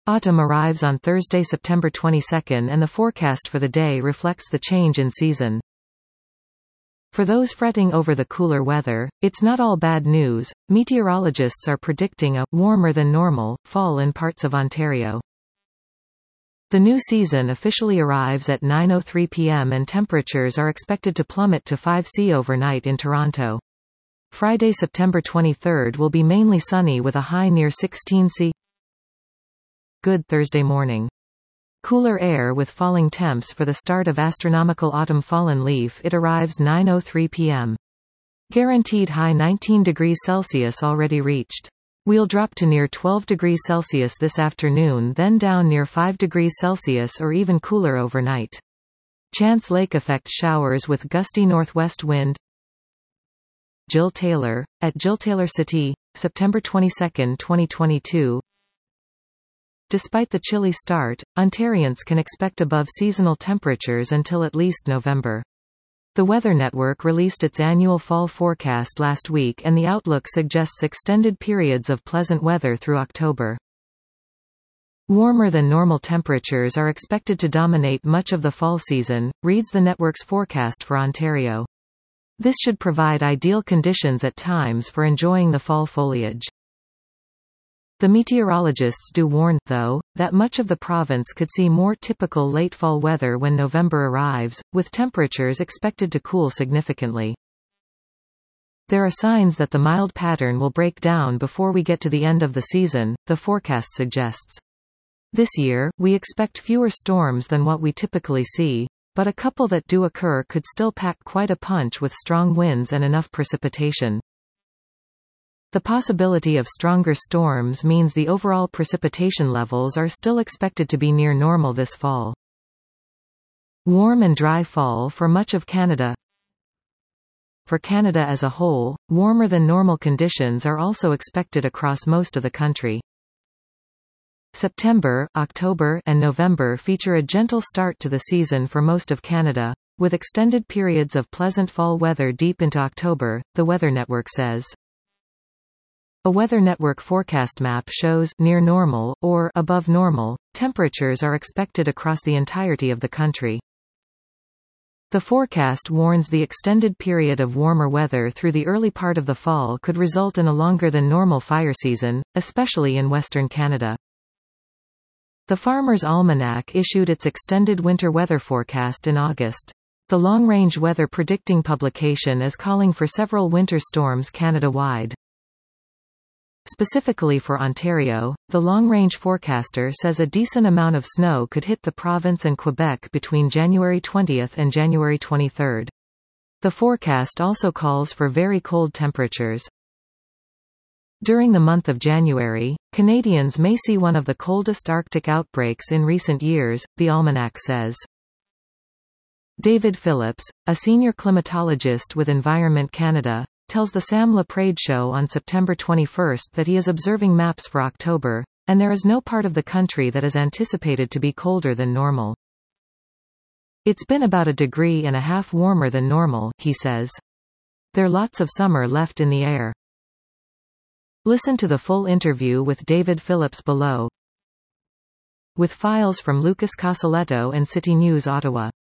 Autumn arrives on Thursday, September 22, and the forecast for the day reflects the change in season. For those fretting over the cooler weather, it's not all bad news. Meteorologists are predicting a warmer than normal fall in parts of Ontario. The new season officially arrives at 9:03 p.m. and temperatures are expected to plummet to 5°C overnight in Toronto. Friday, September 23 will be mainly sunny with a high near 16°C. Good Thursday morning. Cooler air with falling temps for the start of astronomical autumn. Fallen leaf. It arrives 9:03 p.m. Guaranteed high 19 degrees Celsius already reached. We'll drop to near 12 degrees Celsius this afternoon, then down near 5 degrees Celsius or even cooler overnight. Chance lake effect showers with gusty northwest wind. Jill Taylor, at Jill Taylor City, September 22, 2022. Despite the chilly start, Ontarians can expect above seasonal temperatures until at least November. The Weather Network released its annual fall forecast last week, and the outlook suggests extended periods of pleasant weather through October. Warmer than normal temperatures are expected to dominate much of the fall season, reads the network's forecast for Ontario. This should provide ideal conditions at times for enjoying the fall foliage. The meteorologists do warn, though, that much of the province could see more typical late fall weather when November arrives, with temperatures expected to cool significantly. There are signs that the mild pattern will break down before we get to the end of the season, the forecast suggests. This year, we expect fewer storms than what we typically see, but a couple that do occur could still pack quite a punch with strong winds and enough precipitation. The possibility of stronger storms means the overall precipitation levels are still expected to be near normal this fall. Warm and dry fall for much of Canada. For Canada as a whole, warmer than normal conditions are also expected across most of the country. September, October, and November feature a gentle start to the season for most of Canada, with extended periods of pleasant fall weather deep into October, the Weather Network says. A Weather Network forecast map shows near normal, or above normal, temperatures are expected across the entirety of the country. The forecast warns the extended period of warmer weather through the early part of the fall could result in a longer than normal fire season, especially in Western Canada. The Farmer's Almanac issued its extended winter weather forecast in August. The long-range weather predicting publication is calling for several winter storms Canada-wide. Specifically for Ontario, the long-range forecaster says a decent amount of snow could hit the province and Quebec between January 20 and January 23. The forecast also calls for very cold temperatures. During the month of January, Canadians may see one of the coldest Arctic outbreaks in recent years, the almanac says. David Phillips, a senior climatologist with Environment Canada, tells the Sam Laprade Show on September 21 that he is observing maps for October, and there is no part of the country that is anticipated to be colder than normal. It's been about 1.5 degrees warmer than normal, he says. There's lots of summer left in the air. Listen to the full interview with David Phillips below. With files from Lucas Casaletto and City News Ottawa.